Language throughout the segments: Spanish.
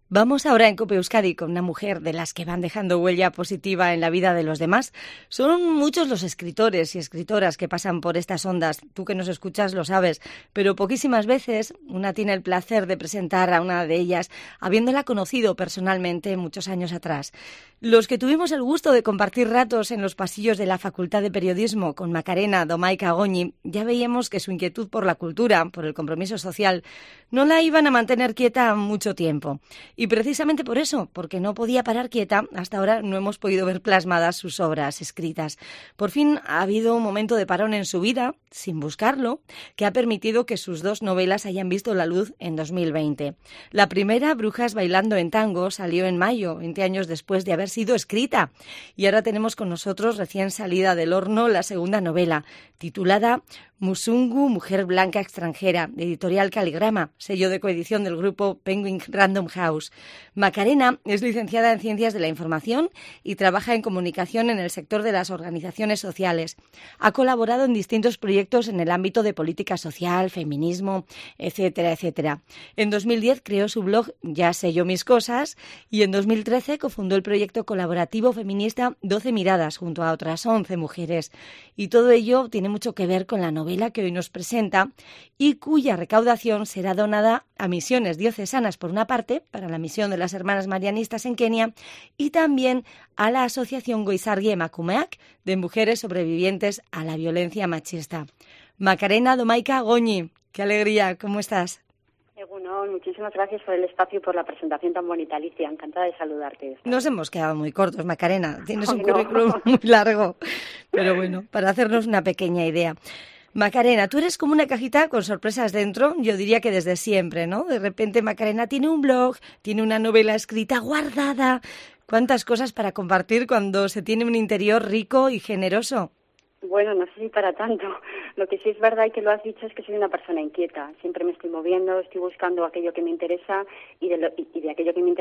Vamos ahora en COPE Euskadi con una mujer de las que van dejando huella positiva en la vida de los demás. Son muchos los escritores y escritoras que pasan por estas ondas. Tú que nos escuchas lo sabes, pero poquísimas veces una tiene el placer de presentar a una de ellas, habiéndola conocido personalmente muchos años atrás. Los que tuvimos el gusto de compartir ratos en los pasillos de la Facultad de Periodismo con Macarena Domaica Goñi, ya veíamos que su inquietud por la cultura, por el compromiso social, no la iban a mantener quieta mucho tiempo. Y precisamente por eso, porque no podía parar quieta, hasta ahora no hemos podido ver plasmadas sus obras escritas. Por fin ha habido un momento de parón en su vida, sin buscarlo, que ha permitido que sus 2 novelas hayan visto la luz en 2020. La primera, Brujas bailando en tango, salió en mayo, 20 años después de haber sido escrita. Y ahora tenemos con nosotros, recién salida del horno, la segunda novela, titulada Musungu, mujer blanca extranjera, de Editorial Caligrama, sello de coedición del grupo Penguin Random House. Macarena es licenciada en Ciencias de la Información y trabaja en comunicación en el sector de las organizaciones sociales. Ha colaborado en distintos proyectos en el ámbito de política social, feminismo, etcétera, etcétera. En 2010 creó su blog Ya sé yo mis cosas y en 2013 cofundó el proyecto colaborativo feminista 12 miradas junto a otras 11 mujeres. Y todo ello tiene mucho que ver con la novela que hoy nos presenta y cuya recaudación será donada a misiones diocesanas por una parte, para la misión de las Hermanas Marianistas en Kenia, y también a la Asociación Goizargi Emakumeak de mujeres sobrevivientes a la violencia machista. Macarena Domaica Goñi, qué alegría, ¿cómo estás? Bueno, muchísimas gracias por el espacio y por la presentación tan bonita, Alicia. Encantada de saludarte. Nos hemos quedado muy cortos, Macarena. Tienes un currículum muy largo, pero bueno, para hacernos una pequeña idea. Macarena, tú eres como una cajita con sorpresas dentro, yo diría que desde siempre, ¿no? De repente Macarena tiene un blog, tiene una novela escrita guardada. ¿Cuántas cosas para compartir cuando se tiene un interior rico y generoso? Bueno, no sé si para tanto. Lo que sí es verdad y que lo has dicho es que soy una persona inquieta. Siempre me estoy moviendo, estoy buscando aquello que me interesa y de aquello que me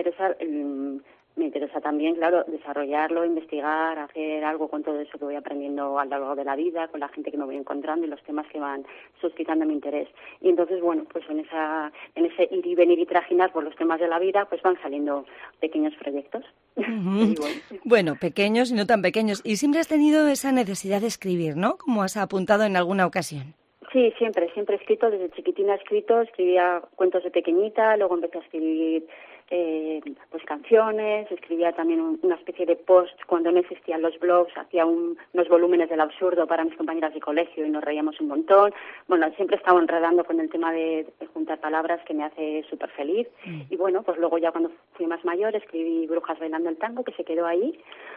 interesa también, claro, desarrollarlo, investigar, hacer algo con todo eso que voy aprendiendo a lo largo de la vida, con la gente que me voy encontrando y los temas que van suscitando mi interés. Y entonces, bueno, pues en ese ir y venir y trajinar por los temas de la vida, pues van saliendo pequeños proyectos. Uh-huh. Bueno, pequeños y no tan pequeños. Y siempre has tenido esa necesidad de escribir, ¿no? Como has apuntado en alguna ocasión. Sí, siempre he escrito, desde chiquitina escribía cuentos de pequeñita, luego empecé a escribir pues canciones, escribía también una especie de post cuando no existían los blogs, hacía unos volúmenes del absurdo para mis compañeras de colegio y nos reíamos un montón. Bueno, siempre he estado enredando con el tema de juntar palabras que me hace súper feliz. Y bueno, pues luego ya cuando fui más mayor escribí Brujas bailando el tango, que se quedó ahí.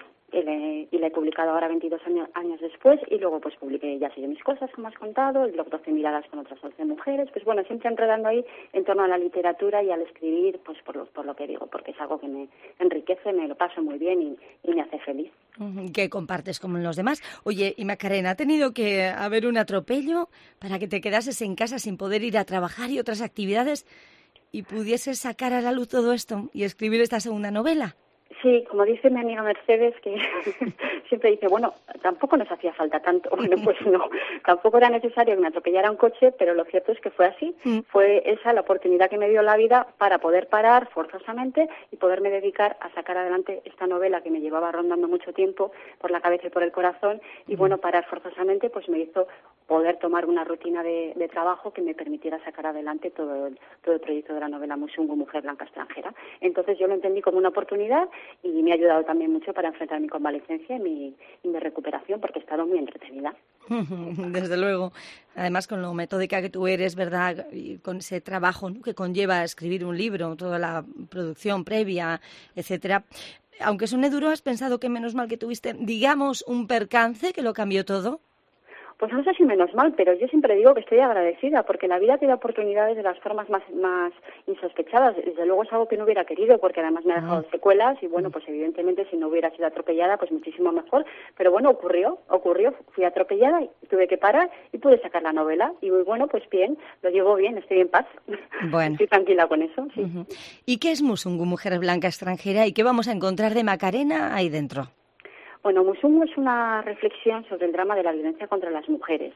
Y la he publicado ahora 22 años después y luego pues publiqué Ya sé yo mis cosas, como has contado, el blog 12 miradas con otras 11 mujeres, pues bueno, siempre enredando ahí en torno a la literatura y al escribir, pues por lo que digo, porque es algo que me enriquece, me lo paso muy bien y me hace feliz. Que compartes con los demás. Oye, y Macarena, ¿ha tenido que haber un atropello para que te quedases en casa sin poder ir a trabajar y otras actividades y pudieses sacar a la luz todo esto y escribir esta segunda novela? Sí, como dice mi amiga Mercedes, que siempre dice, bueno, tampoco nos hacía falta tanto. Bueno, pues no, tampoco era necesario que me atropellara un coche, pero lo cierto es que fue así. Fue esa la oportunidad que me dio la vida para poder parar forzosamente y poderme dedicar a sacar adelante esta novela que me llevaba rondando mucho tiempo por la cabeza y por el corazón. Y bueno, parar forzosamente pues me hizo poder tomar una rutina de trabajo que me permitiera sacar adelante todo el proyecto de la novela Musungu, mujer blanca extranjera. Entonces yo lo entendí como una oportunidad y me ha ayudado también mucho para enfrentar mi convalecencia y mi recuperación, porque he estado muy entretenida. Desde luego. Además, con lo metódica que tú eres, ¿verdad? Y con ese trabajo, ¿no?, que conlleva escribir un libro, toda la producción previa, etcétera. Aunque suene duro, ¿has pensado que menos mal que tuviste, digamos, un percance que lo cambió todo? Pues no sé si menos mal, pero yo siempre digo que estoy agradecida, porque la vida te da oportunidades de las formas más insospechadas. Desde luego es algo que no hubiera querido, porque además me ha dejado secuelas y bueno, pues evidentemente si no hubiera sido atropellada, pues muchísimo mejor. Pero bueno, ocurrió, fui atropellada y tuve que parar y pude sacar la novela. Y bueno, pues bien, lo llevo bien, estoy en paz. Bueno. Estoy tranquila con eso, sí. ¿Y qué es Musungu, mujer blanca extranjera? ¿Y qué vamos a encontrar de Macarena ahí dentro? Bueno, Musungu es una reflexión sobre el drama de la violencia contra las mujeres.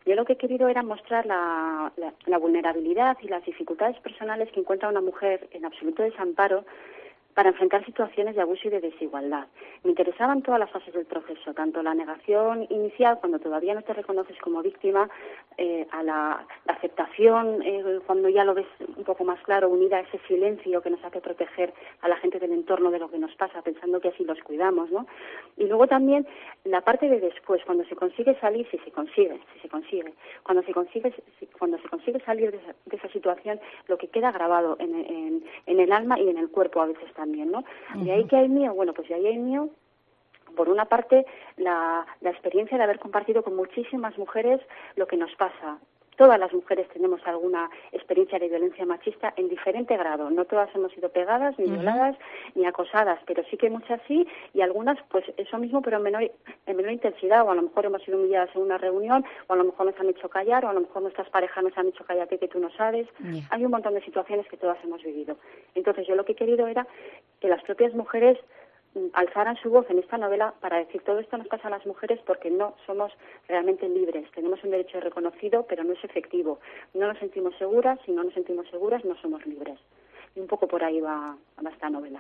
Yo lo que he querido era mostrar la vulnerabilidad y las dificultades personales que encuentra una mujer en absoluto desamparo para enfrentar situaciones de abuso y de desigualdad. Me interesaban todas las fases del proceso, tanto la negación inicial, cuando todavía no te reconoces como víctima, a la aceptación, cuando ya lo ves un poco más claro, unida a ese silencio que nos hace proteger a la gente del entorno de lo que nos pasa, pensando que así los cuidamos, ¿no? Y luego también la parte de después, cuando se consigue salir, si se consigue, cuando se consigue salir de esa situación, lo que queda grabado en el alma y en el cuerpo a veces también, ¿no? De ahí que hay mío, bueno, pues de ahí hay mío, por una parte, la experiencia de haber compartido con muchísimas mujeres lo que nos pasa. Todas las mujeres tenemos alguna experiencia de violencia machista en diferente grado. No todas hemos sido pegadas, ni violadas, ni acosadas, pero sí que muchas sí, y algunas, pues eso mismo, pero en menor intensidad, o a lo mejor hemos sido humilladas en una reunión, o a lo mejor nos han hecho callar, o a lo mejor nuestras parejas nos han hecho cállate que tú no sabes. Hay un montón de situaciones que todas hemos vivido. Entonces yo lo que he querido era que las propias mujeres alzaran su voz en esta novela para decir todo esto nos pasa a las mujeres porque no somos realmente libres, tenemos un derecho reconocido pero no es efectivo, no nos sentimos seguras, si no nos sentimos seguras no somos libres. Y un poco por ahí va esta novela.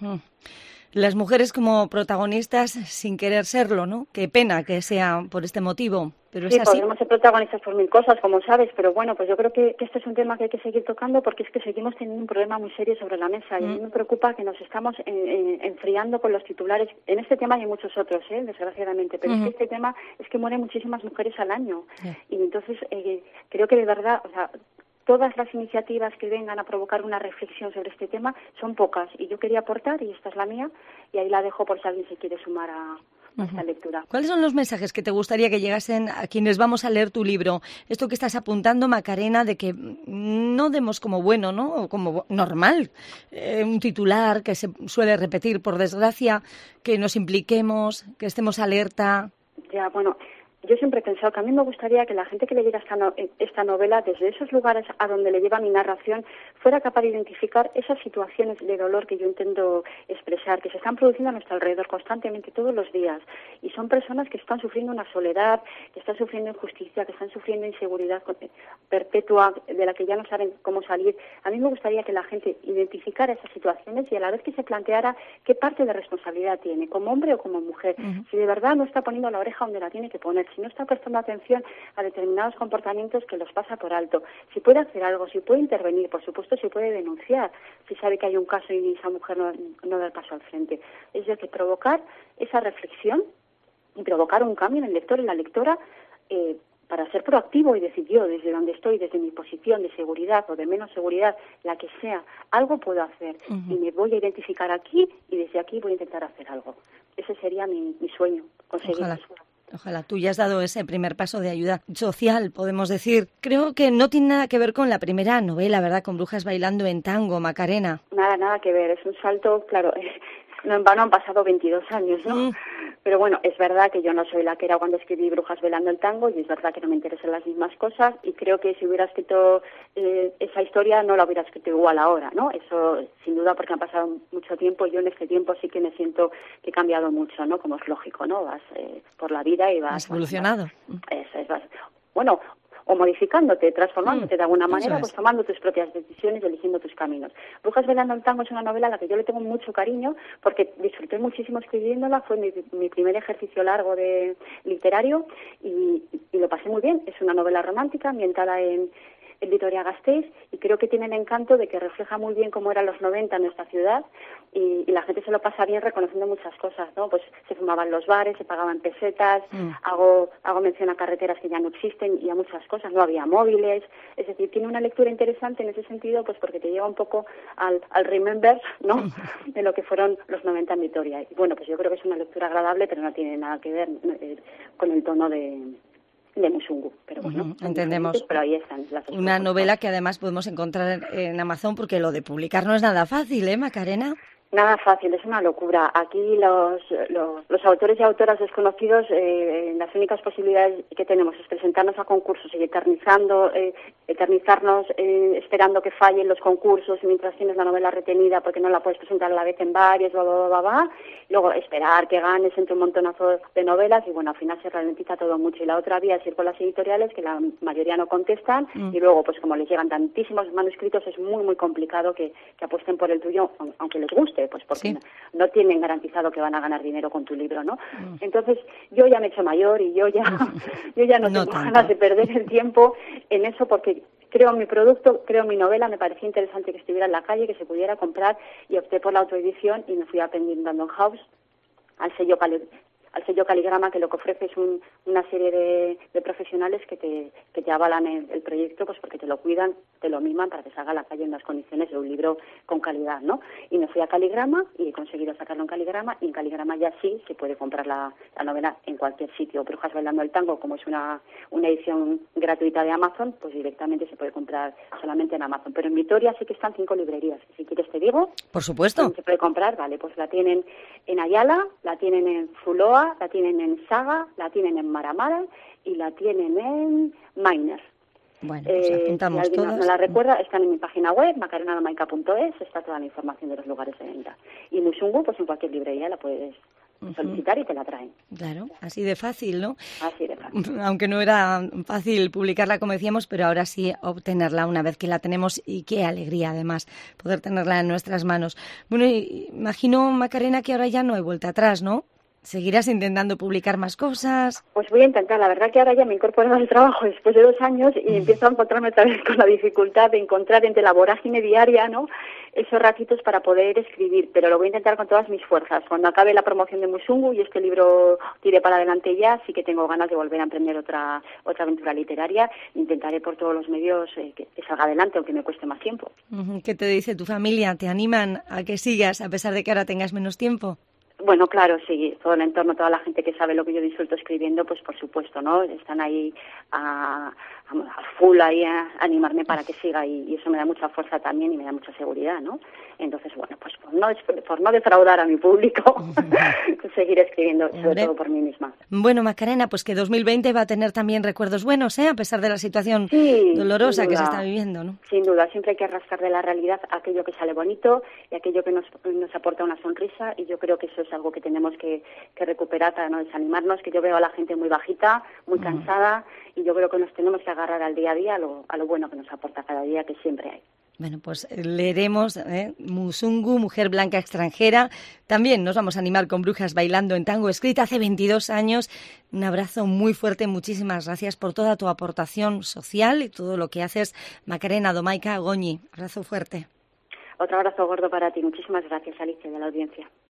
Las mujeres como protagonistas sin querer serlo, ¿no? Qué pena que sea por este motivo, pero sí, es así. Podemos ser protagonistas por mil cosas, como sabes, pero bueno, pues yo creo que este es un tema que hay que seguir tocando porque es que seguimos teniendo un problema muy serio sobre la mesa y a mí me preocupa que nos estamos enfriando con los titulares en este tema y en muchos otros, desgraciadamente, pero es que este tema es que mueren muchísimas mujeres al año y entonces creo que de verdad, o sea, todas las iniciativas que vengan a provocar una reflexión sobre este tema son pocas y yo quería aportar y esta es la mía y ahí la dejo por si alguien se quiere sumar a esta lectura. ¿Cuáles son los mensajes que te gustaría que llegasen a quienes vamos a leer tu libro? Esto que estás apuntando, Macarena, de que no demos como bueno, ¿no? O como normal, un titular que se suele repetir, por desgracia, que nos impliquemos, que estemos alerta. Ya, bueno, yo siempre he pensado que a mí me gustaría que la gente que leyera esta novela, desde esos lugares a donde le lleva mi narración, fuera capaz de identificar esas situaciones de dolor que yo intento expresar, que se están produciendo a nuestro alrededor constantemente todos los días. Y son personas que están sufriendo una soledad, que están sufriendo injusticia, que están sufriendo inseguridad perpetua, de la que ya no saben cómo salir. A mí me gustaría que la gente identificara esas situaciones y a la vez que se planteara qué parte de responsabilidad tiene, como hombre o como mujer. Si de verdad no está poniendo la oreja donde la tiene que poner, si no está prestando atención a determinados comportamientos que los pasa por alto, si puede hacer algo, si puede intervenir, por supuesto si puede denunciar, si sabe que hay un caso y esa mujer no da el paso al frente. Es decir, provocar esa reflexión y provocar un cambio en el lector y la lectora para ser proactivo y decir yo, desde donde estoy, desde mi posición de seguridad o de menos seguridad, la que sea, algo puedo hacer y me voy a identificar aquí y desde aquí voy a intentar hacer algo. Ese sería mi sueño, conseguir eso. Ojalá, tú ya has dado ese primer paso de ayuda social, podemos decir. Creo que no tiene nada que ver con la primera novela, ¿verdad? Con Brujas bailando en tango, Macarena. Nada que ver, es un salto, claro, no en vano han pasado 22 años, ¿no? Pero bueno, es verdad que yo no soy la que era cuando escribí Brujas bailando el tango y es verdad que no me interesan las mismas cosas y creo que si hubiera escrito esa historia no la hubiera escrito igual ahora, ¿no? Eso sin duda porque han pasado mucho tiempo y yo en este tiempo sí que me siento que he cambiado mucho, ¿no? Como es lógico, ¿no? Vas por la vida y vas... ¿Has evolucionado? Eso es, bueno, o modificándote, transformándote de alguna manera, pues tomando tus propias decisiones y eligiendo tus caminos. Brujas bailando el tango es una novela a la que yo le tengo mucho cariño porque disfruté muchísimo escribiéndola, fue mi primer ejercicio largo de literario y lo pasé muy bien. Es una novela romántica ambientada en Vitoria-Gasteiz y creo que tiene el encanto de que refleja muy bien cómo eran los 90 en nuestra ciudad y la gente se lo pasa bien reconociendo muchas cosas, ¿no? Pues se fumaban los bares, se pagaban pesetas, hago mención a carreteras que ya no existen y a muchas cosas, no había móviles, es decir, tiene una lectura interesante en ese sentido, pues porque te lleva un poco al remember, ¿no? De lo que fueron los 90 en Vitoria. Y bueno, pues yo creo que es una lectura agradable, pero no tiene nada que ver con el tono de Musungu, pero bueno, entendemos. Pero ahí están las una novela que además podemos encontrar en Amazon porque lo de publicar no es nada fácil, ¿eh, Macarena? Nada fácil, es una locura. Aquí los autores y autoras desconocidos, las únicas posibilidades que tenemos es presentarnos a concursos y eternizarnos, esperando que fallen los concursos mientras tienes la novela retenida porque no la puedes presentar a la vez en varios, luego esperar que ganes entre un montonazo de novelas y bueno, al final se ralentiza todo mucho. Y la otra vía es ir con las editoriales, que la mayoría no contestan, y luego pues como les llegan tantísimos manuscritos es muy muy complicado que apuesten por el tuyo, aunque les guste, pues porque no tienen garantizado que van a ganar dinero con tu libro, ¿no? Entonces, yo ya me he hecho mayor y yo ya no tengo ganas de perder el tiempo en eso porque creo mi producto, creo mi novela, me parecía interesante que estuviera en la calle, que se pudiera comprar y opté por la autoedición y me fui aprendiendo en Random House al sello Caligrama, que lo que ofrece es una serie de profesionales que te avalan el proyecto, pues porque te lo cuidan, te lo miman para que salga a la calle en las condiciones de un libro con calidad, ¿no? Y me fui a Caligrama y he conseguido sacarlo en Caligrama, y en Caligrama ya sí se puede comprar la novela en cualquier sitio. Brujas bailando el tango, como es una edición gratuita de Amazon, pues directamente se puede comprar solamente en Amazon. Pero en Vitoria sí que están 5 librerías. Si quieres te digo. Por supuesto. Se puede comprar, vale, pues la tienen en Ayala, la tienen en Zuloa, la tienen en Saga, la tienen en Maramara y la tienen en Mainer. Bueno, pues apuntamos si alguien todas. no la recuerda, están en mi página web, macarenadomaica.es, está toda la información de los lugares de venta. Y Musungu, pues en cualquier librería la puedes solicitar y te la traen. Claro, así de fácil, ¿no? Así de fácil. Aunque no era fácil publicarla, como decíamos, pero ahora sí obtenerla una vez que la tenemos, y qué alegría, además, poder tenerla en nuestras manos. Bueno, imagino, Macarena, que ahora ya no hay vuelta atrás, ¿no? ¿Seguirás intentando publicar más cosas? Pues voy a intentar. La verdad que ahora ya me he incorporado al trabajo después de 2 años y empiezo a encontrarme otra vez con la dificultad de encontrar entre la vorágine diaria, ¿no?, esos ratitos para poder escribir, pero lo voy a intentar con todas mis fuerzas. Cuando acabe la promoción de Musungu y este libro tire para adelante ya, sí que tengo ganas de volver a emprender otra aventura literaria. Intentaré por todos los medios que salga adelante, aunque me cueste más tiempo. ¿Qué te dice tu familia? ¿Te animan a que sigas a pesar de que ahora tengas menos tiempo? Bueno, claro, sí, todo el entorno, toda la gente que sabe lo que yo disfruto escribiendo, pues por supuesto, ¿no? Están ahí a full ahí a animarme para que siga y eso me da mucha fuerza también y me da mucha seguridad, ¿no? Entonces, bueno, pues por no defraudar a mi público, seguir escribiendo, sobre todo por mí misma. Bueno, Macarena, pues que 2020 va a tener también recuerdos buenos, ¿eh? A pesar de la situación dolorosa que se está viviendo, ¿no? Sin duda, siempre hay que rascar de la realidad aquello que sale bonito y aquello que nos aporta una sonrisa, y yo creo que eso es algo que tenemos que recuperar para no desanimarnos, que yo veo a la gente muy bajita, muy cansada, y yo creo que nos tenemos que agarrar al día a día, a lo bueno que nos aporta cada día, que siempre hay. Bueno, pues leeremos Musungu, Mujer Blanca Extranjera. También nos vamos a animar con Brujas bailando en tango, escrita hace 22 años. Un abrazo muy fuerte, muchísimas gracias por toda tu aportación social y todo lo que haces, Macarena Domaica Goñi. Abrazo fuerte. Otro abrazo gordo para ti. Muchísimas gracias, Alicia, de la audiencia.